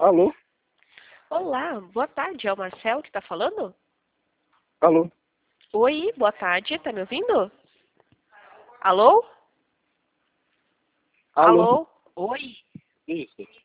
Alô? Olá, boa tarde. É o Marcel que está falando? Alô? Oi, boa tarde. Tá me ouvindo? Alô? Alô? Alô? Oi? Isso.